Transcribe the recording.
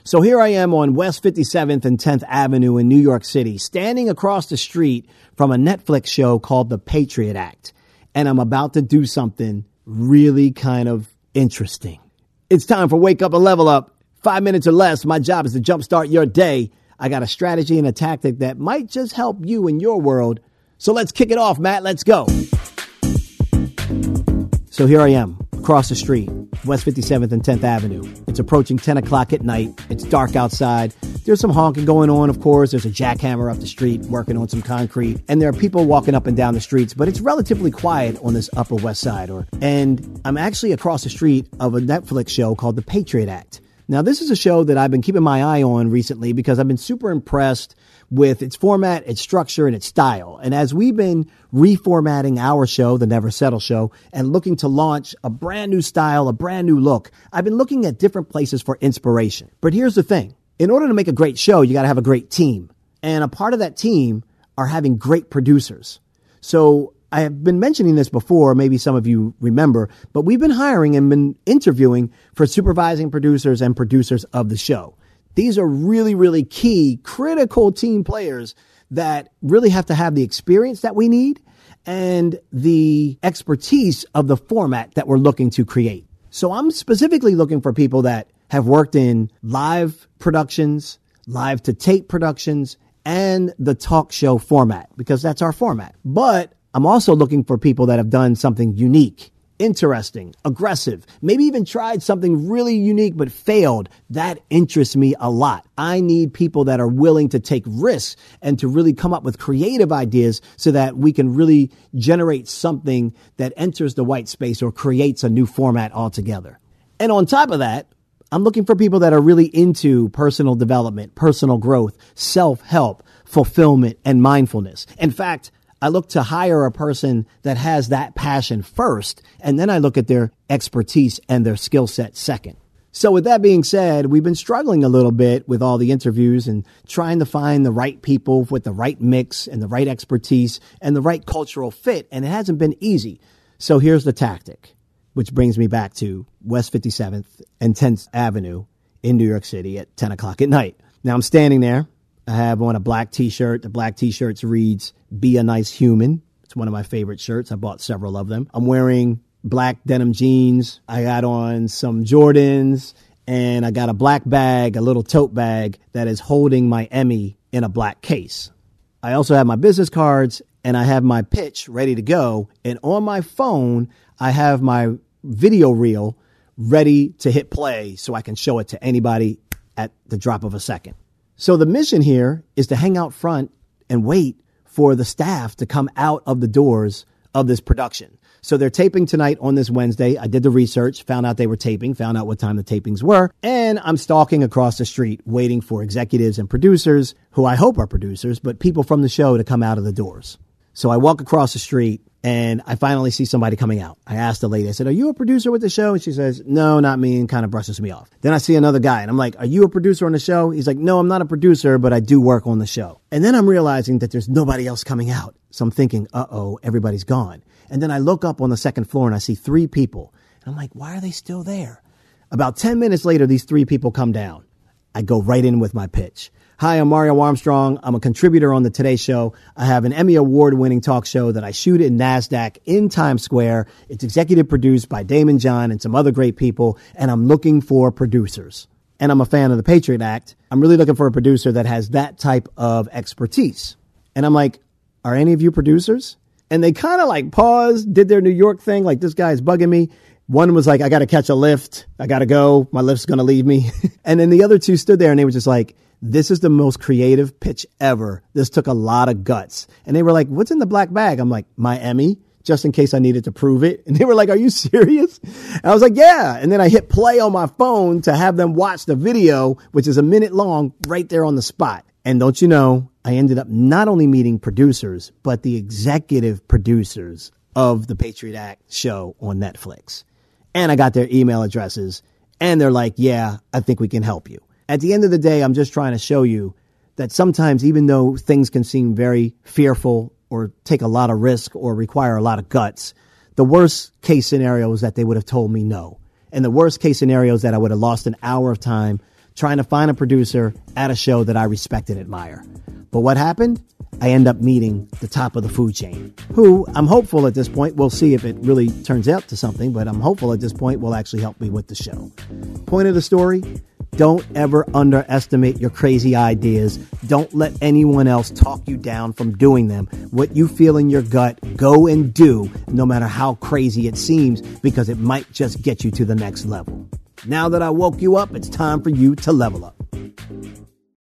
So here I am on West 57th and 10th Avenue in New York City, standing across the street from a Netflix show called The Patriot Act. And I'm about to do something really kind of interesting. It's time for Wake Up and Level Up. 5 minutes or less. My job is to jumpstart your day. I got a strategy and a tactic that might just help you in your world. So let's kick it off, Matt. Let's go. So here I am, across the street, West 57th and 10th Avenue. It's approaching 10 o'clock at night. It's dark outside. There's some honking going on, of course. There's a jackhammer up the street working on some concrete. And there are people walking up and down the streets, but it's relatively quiet on this Upper West Side. And I'm actually across the street of a Netflix show called The Patriot Act. Now, this is a show that I've been keeping my eye on recently because I've been super impressed with its format, its structure, and its style. And as we've been reformatting our show, The Never Settle Show, and looking to launch a brand new style, a brand new look, I've been looking at different places for inspiration. But here's the thing. In order to make a great show, you got to have a great team. And a part of that team are having great producers. So I have been mentioning this before, maybe some of you remember, but we've been hiring and been interviewing for supervising producers and producers of the show. These are really, really key, critical team players that really have to have the experience that we need and the expertise of the format that we're looking to create. So I'm specifically looking for people that have worked in live productions, live to tape productions, and the talk show format, because that's our format. But I'm also looking for people that have done something unique, interesting, aggressive, maybe even tried something really unique but failed. That interests me a lot. I need people that are willing to take risks and to really come up with creative ideas so that we can really generate something that enters the white space or creates a new format altogether. And on top of that, I'm looking for people that are really into personal development, personal growth, self-help, fulfillment, and mindfulness. In fact, I look to hire a person that has that passion first, and then I look at their expertise and their skill set second. So with that being said, we've been struggling a little bit with all the interviews and trying to find the right people with the right mix and the right expertise and the right cultural fit, and it hasn't been easy. So here's the tactic, which brings me back to West 57th and 10th Avenue in New York City at 10 o'clock at night. Now I'm standing there. I have on a black t-shirt. The black t-shirt reads, "Be a Nice Human." It's one of my favorite shirts. I bought several of them. I'm wearing black denim jeans. I got on some Jordans, and I got a black bag, a little tote bag that is holding my Emmy in a black case. I also have my business cards, and I have my pitch ready to go. And on my phone, I have my video reel ready to hit play so I can show it to anybody at the drop of a second. So the mission here is to hang out front and wait for the staff to come out of the doors of this production. So they're taping tonight on this Wednesday. I did the research, found out they were taping, found out what time the tapings were, and I'm stalking across the street waiting for executives and producers, who I hope are producers, but people from the show to come out of the doors. So I walk across the street and I finally see somebody coming out. I asked the lady, I said, "Are you a producer with the show?" And she says, "No, not me," and kind of brushes me off. Then I see another guy and I'm like, "Are you a producer on the show?" He's like, "No, I'm not a producer, but I do work on the show." And then I'm realizing that there's nobody else coming out. So I'm thinking, uh-oh, everybody's gone. And then I look up on the second floor and I see 3 people. And I'm like, why are they still there? About 10 minutes later, these 3 people come down. I go right in with my pitch. "Hi, I'm Mario Armstrong. I'm a contributor on the Today Show. I have an Emmy Award-winning talk show that I shoot in NASDAQ in Times Square. It's executive produced by Damon John and some other great people, and I'm looking for producers. And I'm a fan of the Patriot Act. I'm really looking for a producer that has that type of expertise." And I'm like, "Are any of you producers?" And they kind of like paused, did their New York thing, like, this guy's bugging me. One was like, "I got to catch a lift. I got to go. My lift's going to leave me." And then the other 2 stood there and they were just like, "This is the most creative pitch ever. This took a lot of guts." And they were like, "What's in the black bag?" I'm like, "My Emmy, just in case I needed to prove it." And they were like, "Are you serious?" And I was like, "Yeah." And then I hit play on my phone to have them watch the video, which is a minute long, right there on the spot. And don't you know, I ended up not only meeting producers, but the executive producers of the Patriot Act show on Netflix. And I got their email addresses, and they're like, "Yeah, I think we can help you." At the end of the day, I'm just trying to show you that sometimes, even though things can seem very fearful or take a lot of risk or require a lot of guts, the worst case scenario is that they would have told me no. And the worst case scenario is that I would have lost an hour of time trying to find a producer at a show that I respect and admire. But what happened? I end up meeting the top of the food chain, who I'm hopeful at this point, we'll see if it really turns out to something, but I'm hopeful at this point will actually help me with the show. Point of the story, don't ever underestimate your crazy ideas. Don't let anyone else talk you down from doing them. What you feel in your gut, go and do, no matter how crazy it seems, because it might just get you to the next level. Now that I woke you up, it's time for you to level up.